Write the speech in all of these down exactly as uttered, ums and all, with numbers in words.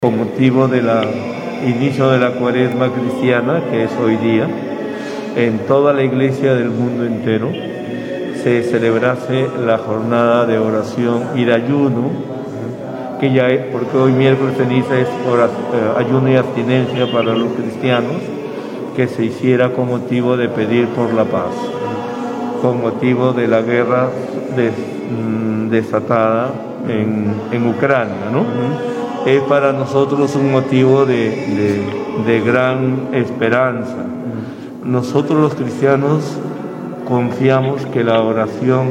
Con motivo del inicio de la cuaresma cristiana, que es hoy día, en toda la iglesia del mundo entero se celebrase la jornada de oración y de ayuno, que ya es, porque hoy miércoles ceniza es oración, eh, ayuno y abstinencia para los cristianos, que se hiciera con motivo de pedir por la paz, con motivo de la guerra des, mm, desatada en, en Ucrania, ¿no? Uh-huh. Es para nosotros un motivo de, de, de gran esperanza. Nosotros los cristianos confiamos que la oración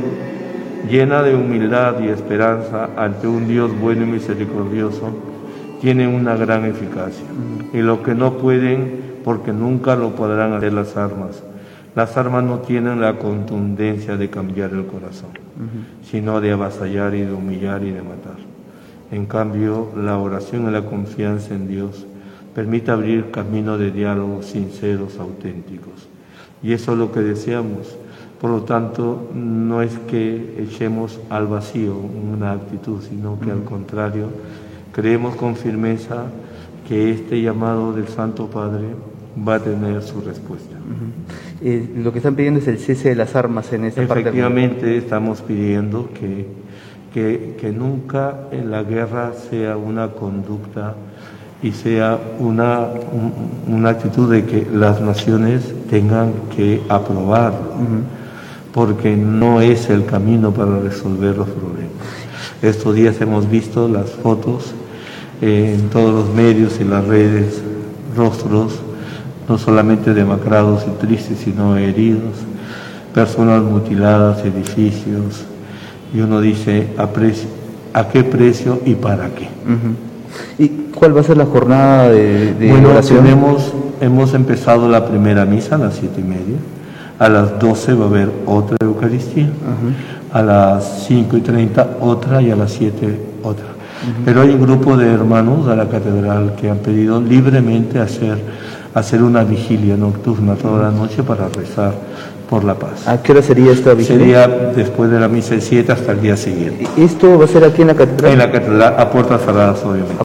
llena de humildad y esperanza ante un Dios bueno y misericordioso tiene una gran eficacia. Y lo que no pueden, porque nunca lo podrán hacer las armas. Las armas no tienen la contundencia de cambiar el corazón, uh-huh. sino de avasallar y de humillar y de matar. En cambio, la oración y la confianza en Dios permite abrir camino de diálogos sinceros, auténticos. Y eso es lo que deseamos. Por lo tanto, no es que echemos al vacío una actitud, sino que al contrario, creemos con firmeza que este llamado del Santo Padre va a tener su respuesta. Uh-huh. eh, lo que están pidiendo es el cese de las armas en esta parte. Efectivamente, estamos pidiendo que Que, que nunca en la guerra sea una conducta y sea una, un, una actitud de que las naciones tengan que aprobarlo, uh-huh. porque no es el camino para resolver los problemas. Estos días hemos visto las fotos eh, en todos los medios y las redes, rostros no solamente demacrados y tristes, sino heridos, personas mutiladas, edificios. Y uno dice, ¿a, precio, ¿a qué precio y para qué? Uh-huh. ¿Y cuál va a ser la jornada de, de bueno, oración? Tenemos, hemos empezado la primera misa a las siete y media. A las doce va a haber otra Eucaristía. Uh-huh. A las cinco y treinta otra y a las siete otra. Uh-huh. Pero hay un grupo de hermanos de la catedral que han pedido libremente hacer, hacer una vigilia nocturna toda la noche para rezar por la paz. ¿A qué hora sería esta vigilia? Sería después de la misa de siete hasta el día siguiente. ¿Esto va a ser aquí en la catedral? En la catedral, a puertas cerradas, obviamente.